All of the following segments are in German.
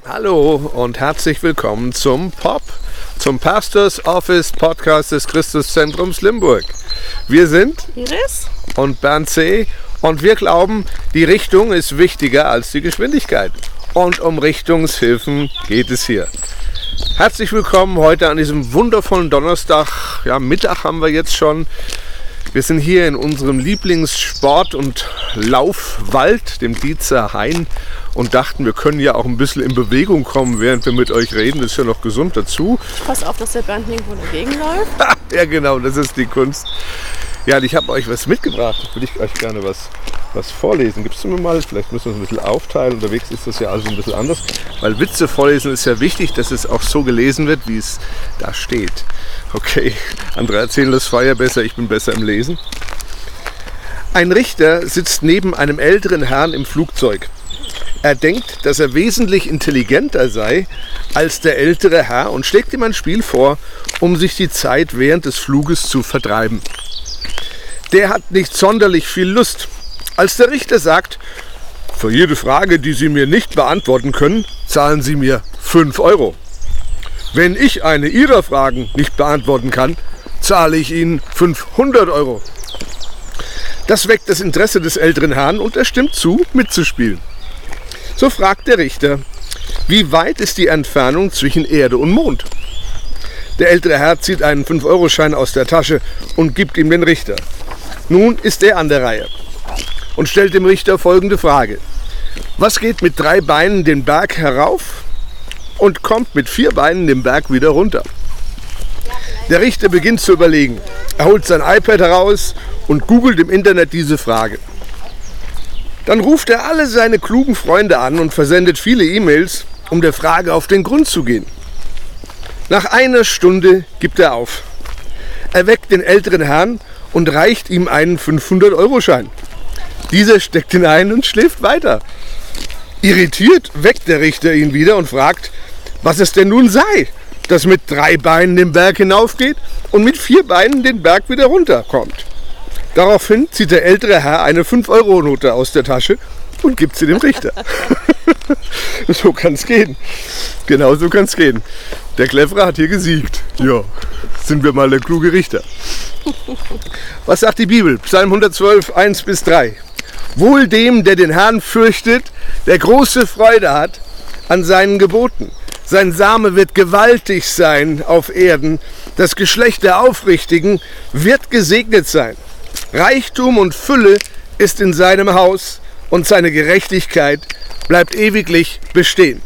Hallo und herzlich willkommen zum Pastors Office Podcast des Christuszentrums Limburg. Wir sind Iris und Bernd C. und wir glauben, die Richtung ist wichtiger als die Geschwindigkeit. Und um Richtungshilfen geht es hier. Herzlich willkommen heute an diesem wundervollen Donnerstag. Ja, Mittag haben wir jetzt schon. Wir sind hier in unserem Lieblingssport- und Laufwald, dem Dietzer Hain, und dachten, wir können ja auch ein bisschen in Bewegung kommen, während wir mit euch reden. Das ist ja noch gesund dazu. Pass auf, dass der Bernd nirgendwo dagegen läuft. Ja, genau, das ist die Kunst. Ja, und ich habe euch was mitgebracht. Da würde ich euch gerne was vorlesen. Gibst du mir mal? Vielleicht müssen wir es ein bisschen aufteilen. Unterwegs ist das ja also ein bisschen anders. Weil Witze vorlesen ist ja wichtig, dass es auch so gelesen wird, wie es da steht. Okay, andere erzählen das Feuer besser, ich bin besser im Lesen. Ein Richter sitzt neben einem älteren Herrn im Flugzeug. Er denkt, dass er wesentlich intelligenter sei als der ältere Herr und schlägt ihm ein Spiel vor, um sich die Zeit während des Fluges zu vertreiben. Der hat nicht sonderlich viel Lust. Als der Richter sagt, für jede Frage, die Sie mir nicht beantworten können, zahlen Sie mir 5 Euro. Wenn ich eine Ihrer Fragen nicht beantworten kann, zahle ich Ihnen 500 Euro. Das weckt das Interesse des älteren Herrn und er stimmt zu, mitzuspielen. So fragt der Richter, wie weit ist die Entfernung zwischen Erde und Mond? Der ältere Herr zieht einen 5-Euro-Schein aus der Tasche und gibt ihm den Richter. Nun ist er an der Reihe und stellt dem Richter folgende Frage. Was geht mit 3 Beinen den Berg herauf und kommt mit 4 Beinen den Berg wieder runter? Der Richter beginnt zu überlegen. Er holt sein iPad heraus und googelt im Internet diese Frage. Dann ruft er alle seine klugen Freunde an und versendet viele E-Mails, um der Frage auf den Grund zu gehen. Nach einer Stunde gibt er auf. Er weckt den älteren Herrn und reicht ihm einen 500-Euro-Schein. Dieser steckt ihn ein und schläft weiter. Irritiert weckt der Richter ihn wieder und fragt, was es denn nun sei, das mit 3 Beinen den Berg hinaufgeht und mit 4 Beinen den Berg wieder runterkommt. Daraufhin zieht der ältere Herr eine 5-Euro-Note aus der Tasche und gibt sie dem Richter. So kann es gehen. Genau so kann es gehen. Der Clevere hat hier gesiegt. Ja, sind wir mal der kluge Richter. Was sagt die Bibel? Psalm 112, 1-3. Wohl dem, der den Herrn fürchtet, der große Freude hat an seinen Geboten. Sein Same wird gewaltig sein auf Erden. Das Geschlecht der Aufrichtigen wird gesegnet sein. Reichtum und Fülle ist in seinem Haus und seine Gerechtigkeit bleibt ewiglich bestehen.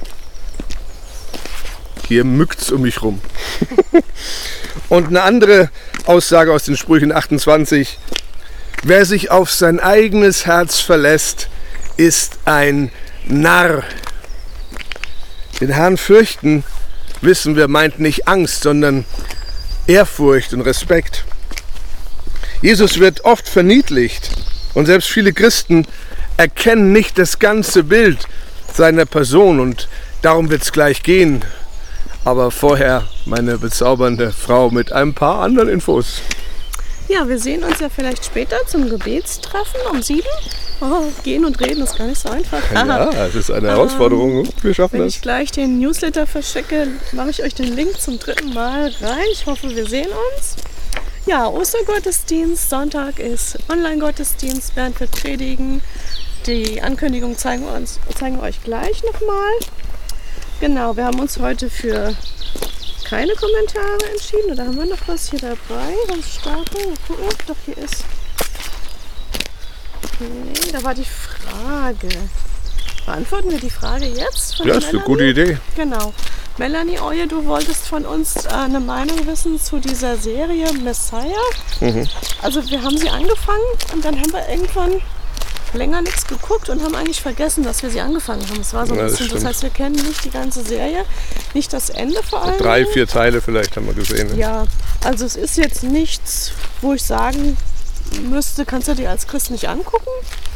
Hier mückt's um mich rum. Und eine andere Aussage aus den Sprüchen 28. Wer sich auf sein eigenes Herz verlässt, ist ein Narr. Den Herrn fürchten, wissen wir, meint nicht Angst, sondern Ehrfurcht und Respekt. Jesus wird oft verniedlicht und selbst viele Christen erkennen nicht das ganze Bild seiner Person und darum wird es gleich gehen. Aber vorher meine bezaubernde Frau mit ein paar anderen Infos. Ja, wir sehen uns ja vielleicht später zum Gebetstreffen um 7. Oh, gehen und reden ist gar nicht so einfach. Ja, es ist eine Herausforderung. Wir schaffen Wenn das. ich gleich den Newsletter verschicke, mache ich euch den Link zum 3. Mal rein. Ich hoffe, wir sehen uns. Ja, Ostergottesdienst, Sonntag ist Online-Gottesdienst, Bernd wird predigen. Die Ankündigung zeigen wir euch gleich nochmal. Genau, wir haben uns heute für keine Kommentare entschieden. Oder haben wir noch was hier dabei? Was starten? Mal gucken. Doch, hier ist... Nee, da war die Frage. Beantworten wir die Frage jetzt? Ja, ist eine gute Idee. Genau. Melanie Oje, du wolltest von uns eine Meinung wissen zu dieser Serie Messiah. Also wir haben sie angefangen und dann haben wir irgendwann länger nichts geguckt und haben eigentlich vergessen, dass wir sie angefangen haben. Es war so ein bisschen, das heißt, wir kennen nicht die ganze Serie, nicht das Ende vor allem. 3, 4 Teile vielleicht haben wir gesehen. Ne? Ja, also es ist jetzt nichts, wo ich sagen müsste, kannst du dir als Christ nicht angucken.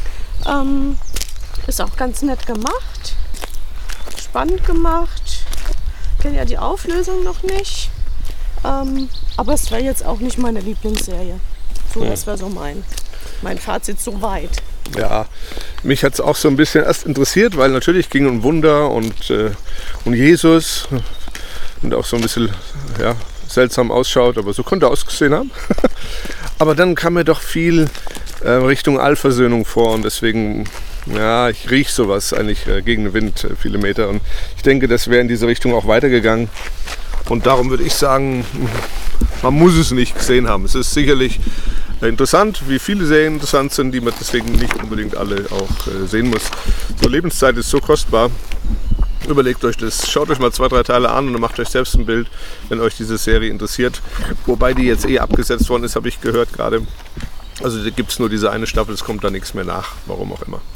Ist auch ganz nett gemacht, spannend gemacht. Ich kenne ja die Auflösung noch nicht, aber es wäre jetzt auch nicht meine Lieblingsserie. So, das wäre so mein Fazit so weit. Ja, mich hat es auch so ein bisschen erst interessiert, weil natürlich ging um Wunder und Jesus und auch so ein bisschen seltsam ausschaut, aber so konnte er ausgesehen haben. Aber dann kam mir doch viel Richtung Allversöhnung vor und deswegen, ich rieche sowas eigentlich gegen den Wind viele Meter und ich denke, das wäre in diese Richtung auch weitergegangen und darum würde ich sagen, man muss es nicht gesehen haben. Es ist sicherlich interessant, wie viele Serien interessant sind, die man deswegen nicht unbedingt alle auch sehen muss. So, Lebenszeit ist so kostbar. Überlegt euch das, schaut euch mal 2, 3 Teile an und dann macht euch selbst ein Bild, wenn euch diese Serie interessiert. Wobei die jetzt abgesetzt worden ist, habe ich gehört gerade. Also da gibt es nur diese eine Staffel, es kommt da nichts mehr nach, warum auch immer.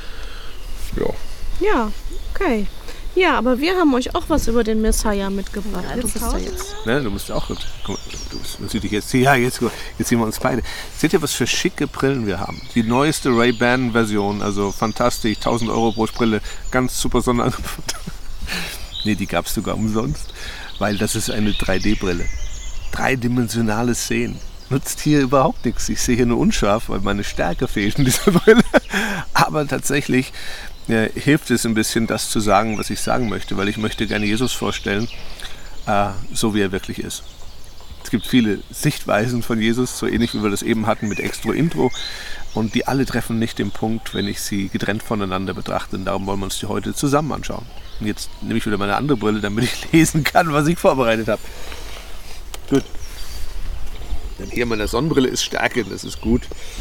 Ja, okay. Ja, aber wir haben euch auch was über den Messiah mitgebracht. Du musst auch gut. Guck mal, man sieht dich jetzt. Ja, jetzt sehen wir uns beide. Seht ihr, was für schicke Brillen wir haben? Die neueste Ray-Ban-Version, also fantastisch, 1.000 € pro Brille, ganz super Sonderangebot. Nee, die gab es sogar umsonst, weil das ist eine 3D-Brille. Dreidimensionales Sehen. Nutzt hier überhaupt nichts. Ich sehe hier nur unscharf, weil meine Stärke fehlt in dieser Brille. Aber tatsächlich hilft es ein bisschen, das zu sagen, was ich sagen möchte, weil ich möchte gerne Jesus vorstellen, so wie er wirklich ist. Es gibt viele Sichtweisen von Jesus, so ähnlich wie wir das eben hatten mit Extro-Intro, und die alle treffen nicht den Punkt, wenn ich sie getrennt voneinander betrachte. Und darum wollen wir uns die heute zusammen anschauen. Und jetzt nehme ich wieder meine andere Brille, damit ich lesen kann, was ich vorbereitet habe. Gut. Denn hier meine Sonnenbrille ist Stärke, das ist gut.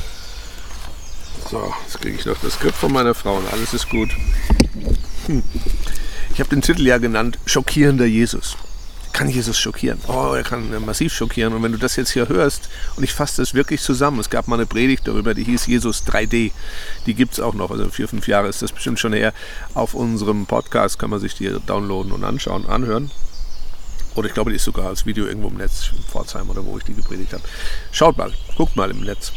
So, jetzt kriege ich noch das Skript von meiner Frau und alles ist gut. Ich habe den Titel ja genannt, Schockierender Jesus. Kann Jesus schockieren? Oh, er kann massiv schockieren. Und wenn du das jetzt hier hörst, und ich fasse das wirklich zusammen, es gab mal eine Predigt darüber, die hieß Jesus 3D. Die gibt es auch noch, also 4, 5 Jahre ist das bestimmt schon her. Auf unserem Podcast kann man sich die downloaden und anhören. Oder ich glaube, die ist sogar als Video irgendwo im Netz, in Pforzheim oder wo ich die gepredigt habe. Schaut mal, guckt mal im Netz.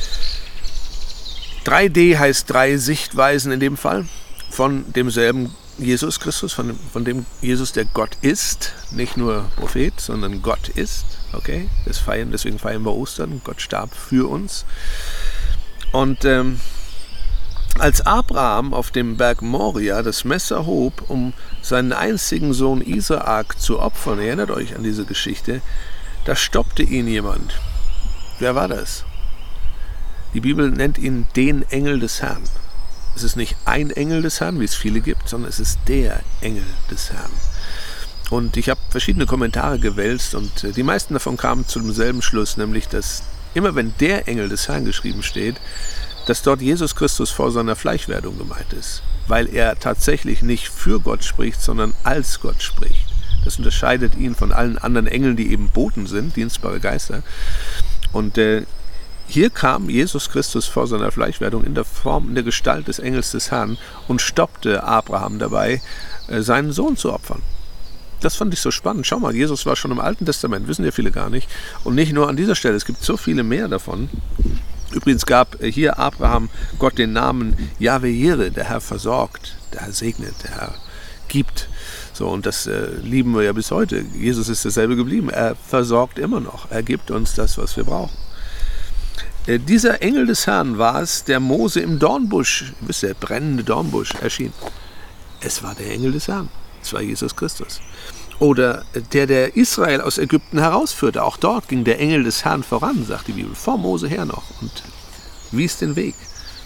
3D heißt 3 Sichtweisen in dem Fall von demselben Jesus Christus, von dem Jesus, der Gott ist, nicht nur Prophet, sondern Gott ist. Okay, deswegen feiern wir Ostern. Gott starb für uns. Und als Abraham auf dem Berg Moria das Messer hob, um seinen einzigen Sohn Isaak zu opfern, erinnert euch an diese Geschichte, da stoppte ihn jemand. Wer war das? Die Bibel nennt ihn den Engel des Herrn. Es ist nicht ein Engel des Herrn, wie es viele gibt, sondern es ist der Engel des Herrn. Und ich habe verschiedene Kommentare gewälzt und die meisten davon kamen zu demselben Schluss, nämlich, dass immer wenn der Engel des Herrn geschrieben steht, dass dort Jesus Christus vor seiner Fleischwerdung gemeint ist, weil er tatsächlich nicht für Gott spricht, sondern als Gott spricht. Das unterscheidet ihn von allen anderen Engeln, die eben Boten sind, dienstbare Geister. Und hier kam Jesus Christus vor seiner Fleischwerdung in der Gestalt des Engels des Herrn und stoppte Abraham dabei, seinen Sohn zu opfern. Das fand ich so spannend. Schau mal, Jesus war schon im Alten Testament, wissen ja viele gar nicht. Und nicht nur an dieser Stelle, es gibt so viele mehr davon. Übrigens gab hier Abraham Gott den Namen Jahwe Jireh, der Herr versorgt, der Herr segnet, der Herr gibt. So, und das lieben wir ja bis heute. Jesus ist dasselbe geblieben. Er versorgt immer noch. Er gibt uns das, was wir brauchen. Dieser Engel des Herrn war es, der Mose im Dornbusch, wisst ihr, der brennende Dornbusch, erschien. Es war der Engel des Herrn. Es war Jesus Christus. Oder der Israel aus Ägypten herausführte. Auch dort ging der Engel des Herrn voran, sagt die Bibel, vor Mose her noch und wies den Weg.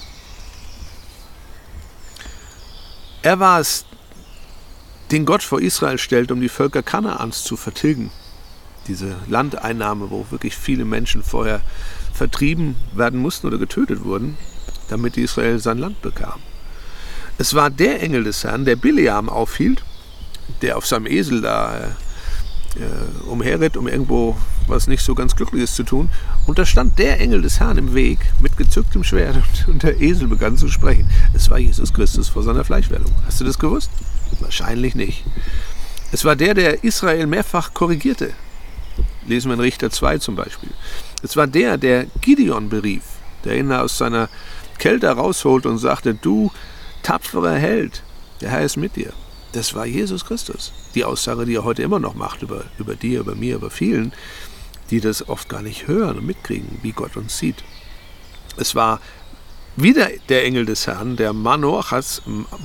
Er war es, den Gott vor Israel stellt, um die Völker Kanaans zu vertilgen. Diese Landeinnahme, wo wirklich viele Menschen vorher vertrieben werden mussten oder getötet wurden, damit Israel sein Land bekam. Es war der Engel des Herrn, der Bileam aufhielt, der auf seinem Esel da umherritt, um irgendwo was nicht so ganz Glückliches zu tun. Und da stand der Engel des Herrn im Weg mit gezücktem Schwert und der Esel begann zu sprechen. Es war Jesus Christus vor seiner Fleischwerdung. Hast du das gewusst? Wahrscheinlich nicht. Es war der Israel mehrfach korrigierte. Lesen wir in Richter 2 zum Beispiel. Es war der Gideon berief, der ihn aus seiner Kälte rausholte und sagte, du tapferer Held, der Herr ist mit dir. Das war Jesus Christus. Die Aussage, die er heute immer noch macht über dir, über mir, über vielen, die das oft gar nicht hören und mitkriegen, wie Gott uns sieht. Es war wieder der Engel des Herrn, der Manoachs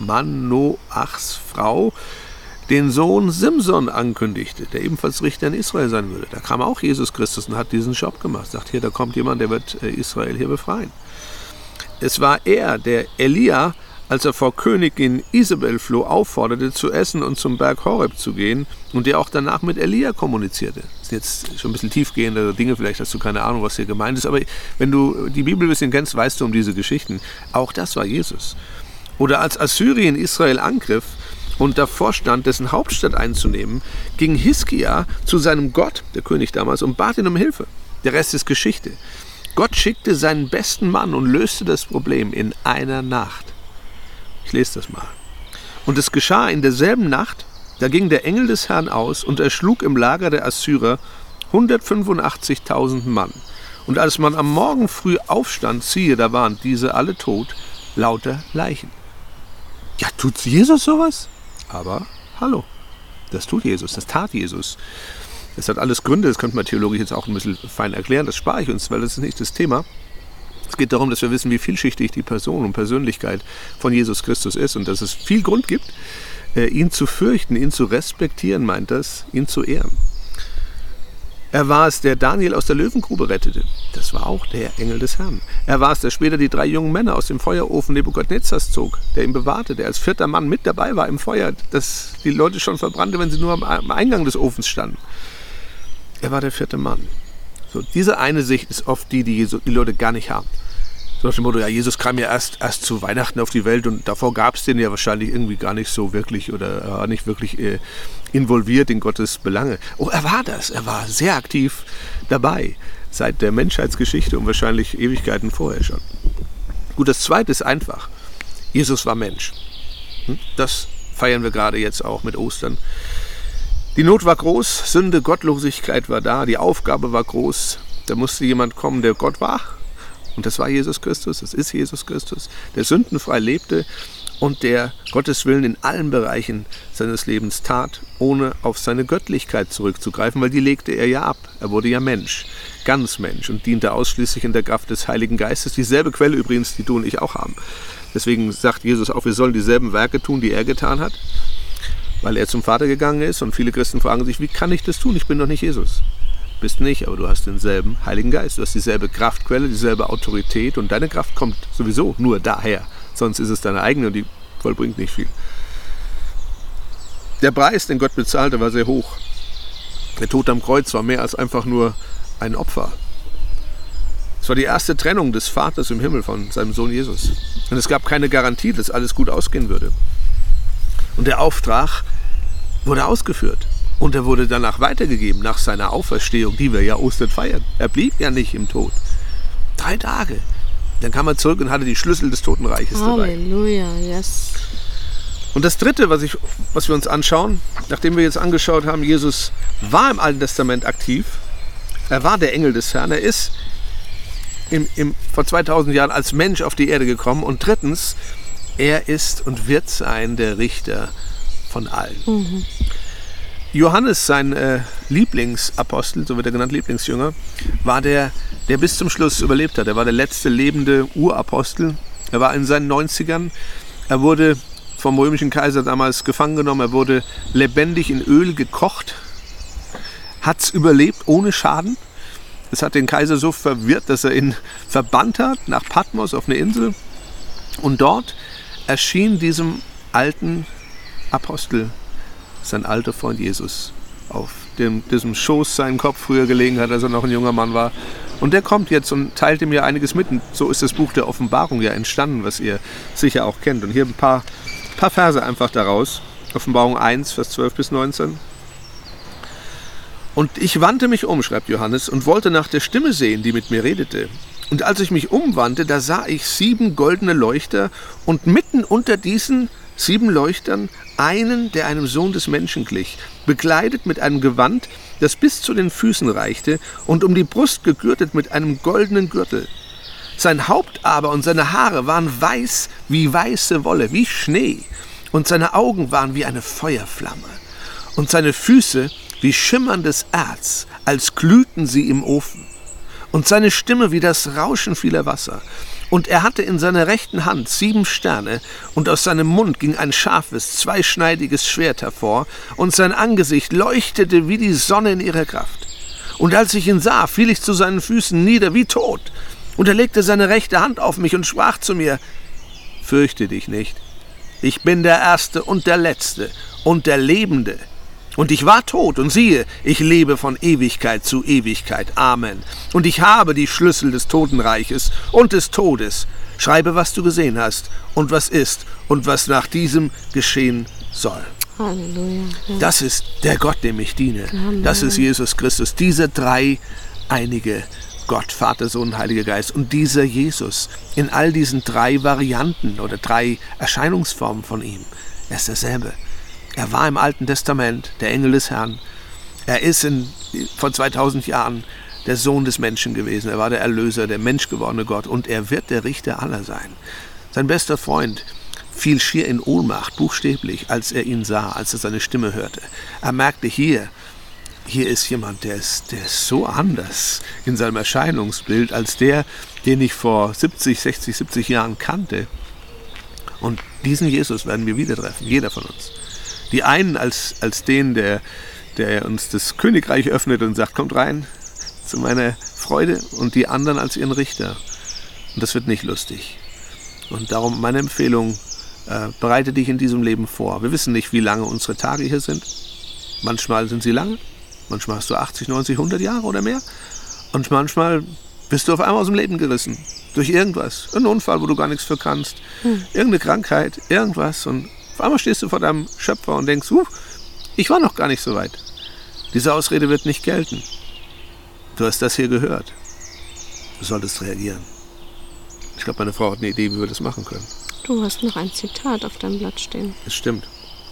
Frau, den Sohn Simson ankündigte, der ebenfalls Richter in Israel sein würde. Da kam auch Jesus Christus und hat diesen Job gemacht. Sagt, hier, da kommt jemand, der wird Israel hier befreien. Es war er, der Elia, als er vor Königin Isabel floh, aufforderte, zu essen und zum Berg Horeb zu gehen und der auch danach mit Elia kommunizierte. Das sind jetzt schon ein bisschen tiefgehende Dinge, vielleicht hast du keine Ahnung, was hier gemeint ist, aber wenn du die Bibel ein bisschen kennst, weißt du um diese Geschichten. Auch das war Jesus. Oder als Assyrien Israel angriff und davor stand, dessen Hauptstadt einzunehmen, ging Hiskia zu seinem Gott, der König damals, und bat ihn um Hilfe. Der Rest ist Geschichte. Gott schickte seinen besten Mann und löste das Problem in einer Nacht. Ich lese das mal. Und es geschah in derselben Nacht, da ging der Engel des Herrn aus und erschlug im Lager der Assyrer 185.000 Mann. Und als man am Morgen früh aufstand, siehe, da waren diese alle tot, lauter Leichen. Ja, tut Jesus sowas? Aber, hallo, das tut Jesus, das tat Jesus. Das hat alles Gründe, das könnte man theologisch jetzt auch ein bisschen fein erklären, das spare ich uns, weil das ist nicht das Thema. Es geht darum, dass wir wissen, wie vielschichtig die Person und Persönlichkeit von Jesus Christus ist und dass es viel Grund gibt, ihn zu fürchten, ihn zu respektieren, meint das, ihn zu ehren. Er war es, der Daniel aus der Löwengrube rettete. Das war auch der Engel des Herrn. Er war es, der später die 3 jungen Männer aus dem Feuerofen Nebukadnezars zog, der ihn bewahrte, der als 4. Mann mit dabei war im Feuer, das die Leute schon verbrannte, wenn sie nur am Eingang des Ofens standen. Er war der 4. Mann. So, diese eine Sicht ist oft die Leute gar nicht haben. So nach dem Motto, ja, Jesus kam ja erst zu Weihnachten auf die Welt und davor gab es den ja wahrscheinlich irgendwie gar nicht so wirklich oder nicht wirklich involviert in Gottes Belange. Oh, er war das. Er war sehr aktiv dabei, seit der Menschheitsgeschichte und wahrscheinlich Ewigkeiten vorher schon. Gut, das Zweite ist einfach. Jesus war Mensch. Das feiern wir gerade jetzt auch mit Ostern. Die Not war groß, Sünde, Gottlosigkeit war da, die Aufgabe war groß. Da musste jemand kommen, der Gott war. Und das war Jesus Christus, das ist Jesus Christus, der sündenfrei lebte und der Gottes Willen in allen Bereichen seines Lebens tat, ohne auf seine Göttlichkeit zurückzugreifen, weil die legte er ja ab. Er wurde ja Mensch, ganz Mensch und diente ausschließlich in der Kraft des Heiligen Geistes. Dieselbe Quelle übrigens, die du und ich auch haben. Deswegen sagt Jesus auch, wir sollen dieselben Werke tun, die er getan hat, weil er zum Vater gegangen ist. Und viele Christen fragen sich, wie kann ich das tun? Ich bin doch nicht Jesus. Bist nicht, aber du hast denselben Heiligen Geist. Du hast dieselbe Kraftquelle, dieselbe Autorität und deine Kraft kommt sowieso nur daher. Sonst ist es deine eigene und die vollbringt nicht viel. Der Preis, den Gott bezahlte, war sehr hoch. Der Tod am Kreuz war mehr als einfach nur ein Opfer. Es war die erste Trennung des Vaters im Himmel von seinem Sohn Jesus. Und es gab keine Garantie, dass alles gut ausgehen würde. Und der Auftrag wurde ausgeführt. Und er wurde danach weitergegeben, nach seiner Auferstehung, die wir ja Ostern feiern. Er blieb ja nicht im Tod. 3 Tage. Dann kam er zurück und hatte die Schlüssel des Totenreiches dabei. Halleluja, yes. Und das Dritte, was wir uns anschauen, nachdem wir jetzt angeschaut haben, Jesus war im Alten Testament aktiv. Er war der Engel des Herrn. Er ist vor 2000 Jahren als Mensch auf die Erde gekommen. Und drittens, er ist und wird sein der Richter von allen. Mhm. Johannes, sein Lieblingsapostel, so wird er genannt, Lieblingsjünger, war der bis zum Schluss überlebt hat. Er war der letzte lebende Urapostel. Er war in seinen 90ern. Er wurde vom römischen Kaiser damals gefangen genommen. Er wurde lebendig in Öl gekocht. Hat es überlebt ohne Schaden. Das hat den Kaiser so verwirrt, dass er ihn verbannt hat nach Patmos auf eine Insel. Und dort erschien diesem alten Apostel sein alter Freund Jesus, auf diesem Schoß seinen Kopf früher gelegen hat, als er noch ein junger Mann war. Und der kommt jetzt und teilt ihm ja einiges mit. Und so ist das Buch der Offenbarung ja entstanden, was ihr sicher auch kennt. Und hier ein paar Verse einfach daraus. Offenbarung 1, Vers 12 bis 19. Und ich wandte mich um, schreibt Johannes, und wollte nach der Stimme sehen, die mit mir redete. Und als ich mich umwandte, da sah ich 7 goldene Leuchter und mitten unter diesen 7 Leuchtern einen, der einem Sohn des Menschen glich, bekleidet mit einem Gewand, das bis zu den Füßen reichte und um die Brust gegürtet mit einem goldenen Gürtel. Sein Haupt aber und seine Haare waren weiß wie weiße Wolle, wie Schnee, und seine Augen waren wie eine Feuerflamme, und seine Füße wie schimmerndes Erz, als glühten sie im Ofen. und seine Stimme wie das Rauschen vieler Wasser. Und er hatte in seiner rechten Hand 7 Sterne, und aus seinem Mund ging ein scharfes, zweischneidiges Schwert hervor, und sein Angesicht leuchtete wie die Sonne in ihrer Kraft. Und als ich ihn sah, fiel ich zu seinen Füßen nieder wie tot. Und er legte seine rechte Hand auf mich und sprach zu mir: Fürchte dich nicht, ich bin der Erste und der Letzte und der Lebende. Und ich war tot, und siehe, ich lebe von Ewigkeit zu Ewigkeit. Amen. Und ich habe die Schlüssel des Totenreiches und des Todes. Schreibe, was du gesehen hast und was ist und was nach diesem geschehen soll. Halleluja. Ja. Das ist der Gott, dem ich diene. Amen. Das ist Jesus Christus, dieser dreieinige Gott, Vater, Sohn, Heiliger Geist. Und dieser Jesus in all diesen 3 Varianten oder 3 Erscheinungsformen von ihm. Er ist derselbe. Er war im Alten Testament der Engel des Herrn. Er ist vor 2000 Jahren der Sohn des Menschen gewesen. Er war der Erlöser, der menschgewordene Gott. Und er wird der Richter aller sein. Sein bester Freund fiel schier in Ohnmacht, buchstäblich, als er ihn sah, als er seine Stimme hörte. Er merkte, hier ist jemand, der ist so anders in seinem Erscheinungsbild als der, den ich vor 70 Jahren kannte. Und diesen Jesus werden wir wieder treffen, jeder von uns. Die einen als den, der uns das Königreich öffnet und sagt, kommt rein zu meiner Freude, und die anderen als ihren Richter. Und das wird nicht lustig. Und darum meine Empfehlung, bereite dich in diesem Leben vor. Wir wissen nicht, wie lange unsere Tage hier sind. Manchmal sind sie lange, manchmal hast du 80, 90, 100 Jahre oder mehr. Und manchmal bist du auf einmal aus dem Leben gerissen. Durch irgendwas. Ein Unfall, wo du gar nichts für kannst. Irgendeine Krankheit, irgendwas. Und auf einmal stehst du vor deinem Schöpfer und denkst, ich war noch gar nicht so weit. Diese Ausrede wird nicht gelten. Du hast das hier gehört. Du solltest reagieren. Ich glaube, meine Frau hat eine Idee, wie wir das machen können. Du hast noch ein Zitat auf deinem Blatt stehen. Das stimmt.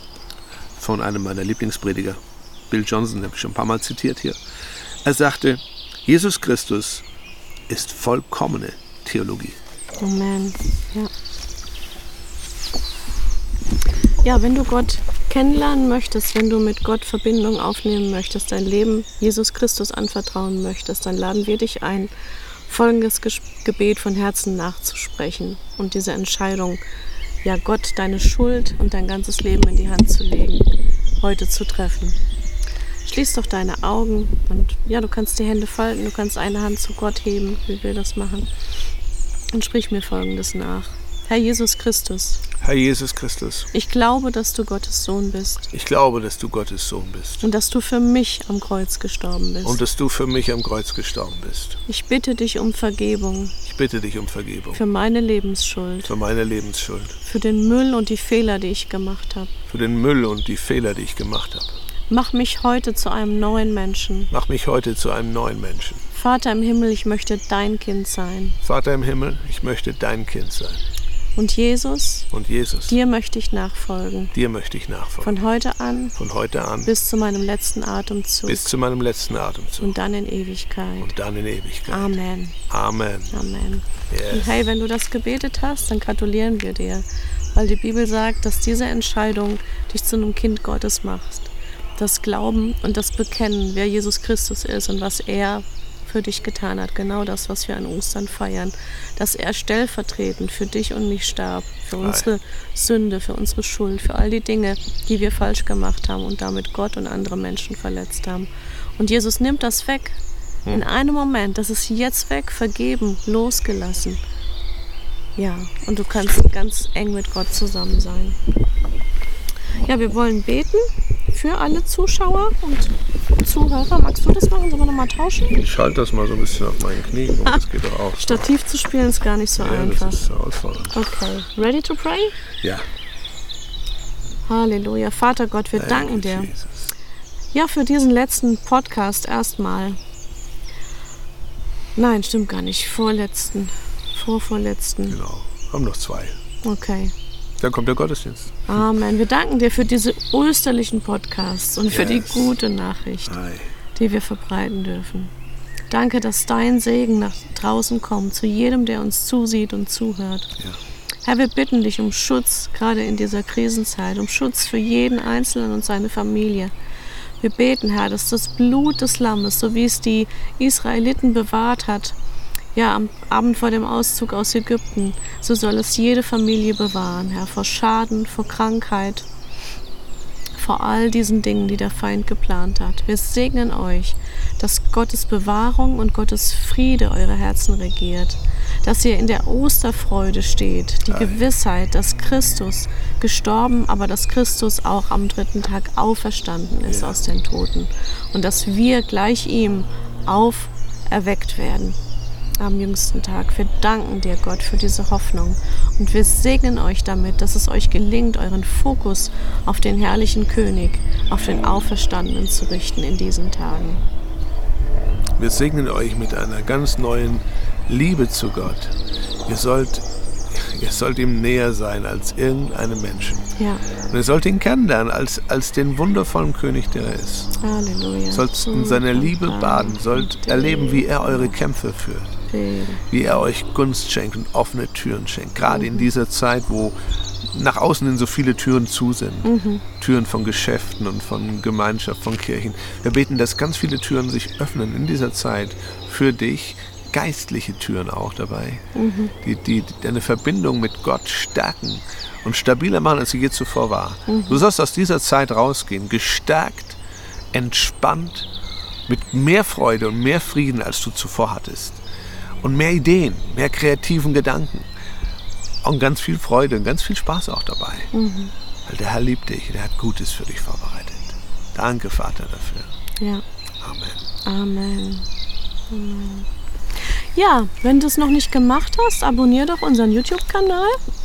Von einem meiner Lieblingsprediger, Bill Johnson, habe ich schon ein paar Mal zitiert hier. Er sagte, Jesus Christus ist vollkommene Theologie. Amen. Ja. Ja, wenn du Gott kennenlernen möchtest, wenn du mit Gott Verbindung aufnehmen möchtest, dein Leben Jesus Christus anvertrauen möchtest, dann laden wir dich ein, folgendes Gebet von Herzen nachzusprechen und diese Entscheidung, ja Gott, deine Schuld und dein ganzes Leben in die Hand zu legen, heute zu treffen. Schließ doch deine Augen und ja, du kannst die Hände falten, du kannst eine Hand zu Gott heben, wie wir das machen, und sprich mir Folgendes nach. Herr Jesus Christus. Herr Jesus Christus. Ich glaube, dass du Gottes Sohn bist. Ich glaube, dass du Gottes Sohn bist. Und dass du für mich am Kreuz gestorben bist. Und dass du für mich am Kreuz gestorben bist. Ich bitte dich um Vergebung. Ich bitte dich um Vergebung. Für meine Lebensschuld. Für meine Lebensschuld. Für den Müll und die Fehler, die ich gemacht habe. Für den Müll und die Fehler, die ich gemacht habe. Mach mich heute zu einem neuen Menschen. Mach mich heute zu einem neuen Menschen. Vater im Himmel, ich möchte dein Kind sein. Vater im Himmel, ich möchte dein Kind sein. Und Jesus, dir möchte ich nachfolgen. Dir möchte ich nachfolgen. Von heute an bis zu meinem letzten Atemzug. Bis zu meinem letzten Atemzug. Und dann in Ewigkeit. Amen. Amen. Amen. Yes. Und hey, wenn du das gebetet hast, dann gratulieren wir dir. Weil die Bibel sagt, dass diese Entscheidung dich zu einem Kind Gottes macht. Das Glauben und das Bekennen, wer Jesus Christus ist und was er für dich getan hat. Genau das, was wir an Ostern feiern. Dass er stellvertretend für dich und mich starb. Für unsere Sünde, für unsere Schuld, für all die Dinge, die wir falsch gemacht haben und damit Gott und andere Menschen verletzt haben. Und Jesus nimmt das weg. In einem Moment. Das ist jetzt weg, vergeben, losgelassen. Ja, und du kannst ganz eng mit Gott zusammen sein. Ja, wir wollen beten für alle Zuschauer und Zuhörer. Magst du das machen? Sollen wir nochmal tauschen? Ich halte das mal so ein bisschen auf meinen Knien. Das geht doch auch. Stativ zu spielen ist gar nicht so einfach. Das ist herausfordernd. Okay, ready to pray? Ja. Halleluja. Vater Gott, wir danken dir. Jesus. Ja, für diesen letzten Podcast erstmal. Nein, stimmt gar nicht. Vorvorletzten. Genau. Haben noch 2. Okay. Dann kommt der Gottesdienst. Amen. Wir danken dir für diese österlichen Podcasts und für die gute Nachricht, die wir verbreiten dürfen. Danke, dass dein Segen nach draußen kommt, zu jedem, der uns zusieht und zuhört. Ja. Herr, wir bitten dich um Schutz, gerade in dieser Krisenzeit, um Schutz für jeden Einzelnen und seine Familie. Wir beten, Herr, dass das Blut des Lammes, so wie es die Israeliten bewahrt hat, ja, am Abend vor dem Auszug aus Ägypten, so soll es jede Familie bewahren, Herr, vor Schaden, vor Krankheit, vor all diesen Dingen, die der Feind geplant hat. Wir segnen euch, dass Gottes Bewahrung und Gottes Friede eure Herzen regiert, dass ihr in der Osterfreude steht, die Gewissheit, dass Christus gestorben, aber dass Christus auch am 3. Tag auferstanden ist aus den Toten und dass wir gleich ihm auferweckt werden am jüngsten Tag. Wir danken dir, Gott, für diese Hoffnung und wir segnen euch damit, dass es euch gelingt, euren Fokus auf den herrlichen König, auf den Auferstandenen zu richten in diesen Tagen. Wir segnen euch mit einer ganz neuen Liebe zu Gott. Ihr sollt ihm näher sein als irgendeinem Menschen. Ja. Und ihr sollt ihn kennenlernen als den wundervollen König, der er ist. Halleluja. Ihr sollt in seiner Liebe baden, sollt erleben, wie er eure Kämpfe führt. Wie er euch Gunst schenkt und offene Türen schenkt. Gerade in dieser Zeit, wo nach außen hin so viele Türen zu sind. Türen von Geschäften und von Gemeinschaft, von Kirchen. Wir beten, dass ganz viele Türen sich öffnen in dieser Zeit für dich. Geistliche Türen auch dabei, die deine Verbindung mit Gott stärken und stabiler machen, als sie je zuvor war. Du sollst aus dieser Zeit rausgehen, gestärkt, entspannt, mit mehr Freude und mehr Frieden, als du zuvor hattest. Und mehr Ideen, mehr kreativen Gedanken. Und ganz viel Freude und ganz viel Spaß auch dabei. Weil der Herr liebt dich, der hat Gutes für dich vorbereitet. Danke, Vater, dafür. Ja. Amen. Amen. Amen. Ja, wenn du es noch nicht gemacht hast, abonniere doch unseren YouTube-Kanal.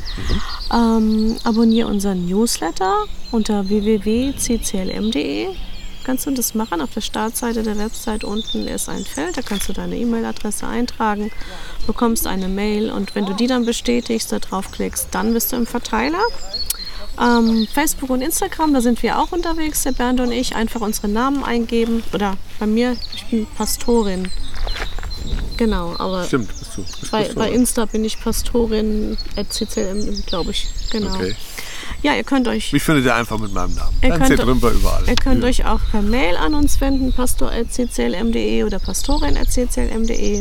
Abonniere unseren Newsletter unter www.cclm.de. Kannst du das machen. Auf der Startseite der Website unten ist ein Feld, da kannst du deine E-Mail-Adresse eintragen, bekommst eine Mail und wenn du die dann bestätigst, da draufklickst, dann bist du im Verteiler. Facebook und Instagram, da sind wir auch unterwegs, der Bernd und ich. Einfach unsere Namen eingeben. Oder bei mir, ich bin Pastorin. Genau, aber Stimmt, bist du. bei Insta bin ich Pastorin @cclm, glaube ich. Genau. Okay. Ja, ihr könnt euch... Mich findet ihr einfach mit meinem Namen. Ihr Dann könnt- zählt Rümper überall. Ihr könnt euch auch per Mail an uns wenden, pastor@cclm.de oder pastorin@cclm.de.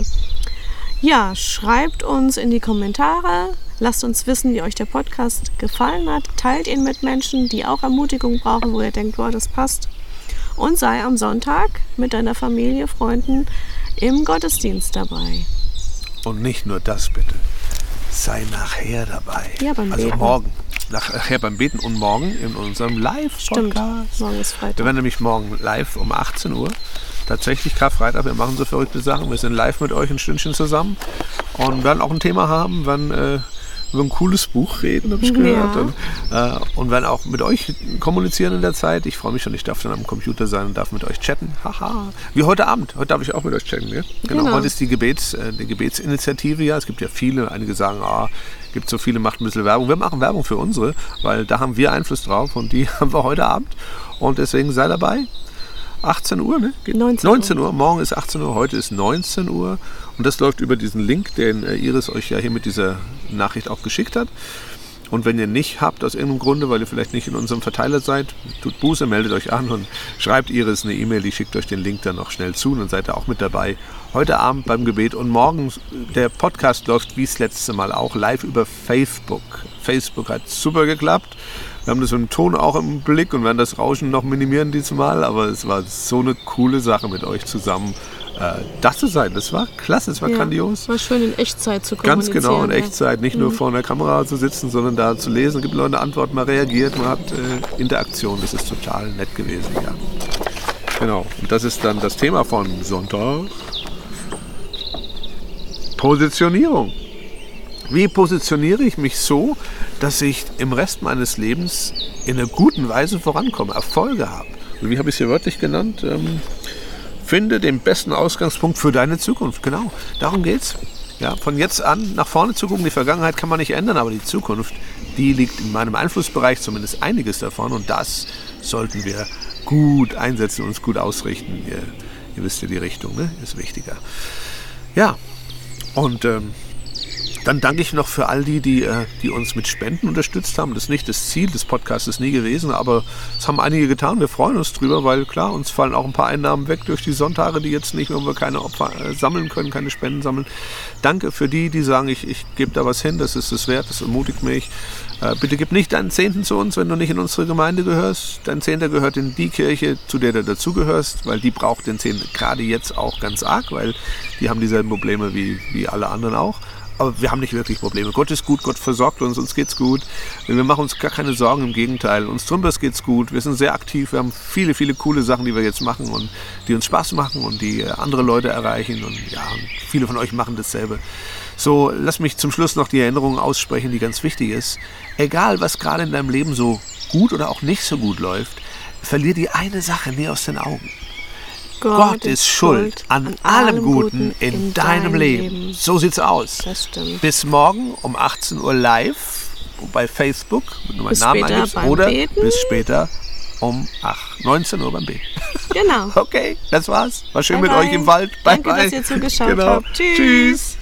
Ja, schreibt uns in die Kommentare, lasst uns wissen, wie euch der Podcast gefallen hat. Teilt ihn mit Menschen, die auch Ermutigung brauchen, wo ihr denkt, boah, das passt. Und sei am Sonntag mit deiner Familie, Freunden im Gottesdienst dabei. Und nicht nur das, bitte. Sei nachher dabei. Ja, beim also Beten. morgen. Nachher beim Beten und morgen in unserem Stimmt, Live-Podcast. morgen ist Freitag. Wir werden nämlich morgen live um 18 Uhr. Tatsächlich Karfreitag, wir machen so verrückte Sachen. Wir sind live mit euch ein Stündchen zusammen und werden auch ein Thema haben, werden über ein cooles Buch reden, habe ich gehört. Und werden auch mit euch kommunizieren in der Zeit. Ich freue mich schon, ich darf dann am Computer sein und darf mit euch chatten. Haha. Wie heute Abend. Heute darf ich auch mit euch chatten. Ja? Genau. Heute ist die Gebetsinitiative. Ja, es gibt ja viele. Einige sagen, gibt so viele, macht ein bisschen Werbung. Wir machen Werbung für unsere, weil da haben wir Einfluss drauf und die haben wir heute Abend. Und deswegen sei dabei. 18 Uhr, ne? 19 Uhr. Morgen ist 18 Uhr, heute ist 19 Uhr. Und das läuft über diesen Link, den Iris euch ja hier mit dieser Nachricht auch geschickt hat. Und wenn ihr nicht habt, aus irgendeinem Grunde, weil ihr vielleicht nicht in unserem Verteiler seid, tut Buße, meldet euch an und schreibt Iris eine E-Mail, die schickt euch den Link dann noch schnell zu. Und dann seid ihr auch mit dabei. Heute Abend beim Gebet und morgen, der Podcast läuft wie das letzte Mal auch live über Facebook. Facebook hat super geklappt. Wir haben das mit dem Ton auch im Blick und werden das Rauschen noch minimieren diesmal, aber es war so eine coole Sache mit euch zusammen, das zu sein. Das war klasse, das war grandios. War schön in Echtzeit zu Ganz kommunizieren. genau, in Echtzeit, nicht nur vor einer Kamera zu sitzen, sondern da zu lesen. Es gibt Leute, Antworten, man reagiert, man hat Interaktion, das ist total nett gewesen. Ja. Genau, und das ist dann das Thema von Sonntag. Positionierung. Wie positioniere ich mich so, dass ich im Rest meines Lebens in einer guten Weise vorankomme, Erfolge habe? Und wie habe ich es hier wörtlich genannt? Finde den besten Ausgangspunkt für deine Zukunft. Genau, darum geht's. Ja, von jetzt an nach vorne zu gucken. Die Vergangenheit kann man nicht ändern, aber die Zukunft, die liegt in meinem Einflussbereich, zumindest einiges davon. Und das sollten wir gut einsetzen und uns gut ausrichten. Ihr wisst ja, die Richtung, ne? Ist wichtiger. Ja, und Dann danke ich noch für all die uns mit Spenden unterstützt haben. Das ist nicht das Ziel des Podcasts, ist nie gewesen, aber es haben einige getan. Wir freuen uns drüber, weil klar, uns fallen auch ein paar Einnahmen weg durch die Sonntage, die jetzt nicht, wenn wir keine Opfer sammeln können, keine Spenden sammeln. Danke für die sagen, ich gebe da was hin, das ist es wert, das ermutigt mich. Bitte gib nicht deinen Zehnten zu uns, wenn du nicht in unsere Gemeinde gehörst. Dein Zehnter gehört in die Kirche, zu der du dazugehörst, weil die braucht den Zehnten gerade jetzt auch ganz arg, weil die haben dieselben Probleme wie alle anderen auch. Aber wir haben nicht wirklich Probleme. Gott ist gut, Gott versorgt uns geht's gut. Wir machen uns gar keine Sorgen, im Gegenteil. Uns Trumpers geht's gut, wir sind sehr aktiv, wir haben viele, viele coole Sachen, die wir jetzt machen und die uns Spaß machen und die andere Leute erreichen. Und ja, viele von euch machen dasselbe. So, lass mich zum Schluss noch die Erinnerung aussprechen, die ganz wichtig ist. Egal, was gerade in deinem Leben so gut oder auch nicht so gut läuft, verlier die eine Sache nie aus den Augen. Gott ist schuld an allem Guten in deinem Leben. So sieht's aus. Das stimmt. Bis morgen um 18 Uhr live bei Facebook, wenn du meinen Namen eingibst, oder Beten. Bis später um 19 Uhr beim Beten. Genau. Okay, das war's. War schön Bye mit euch im Wald. Bye, Danke, dass ihr zugeschaut habt. Tschüss.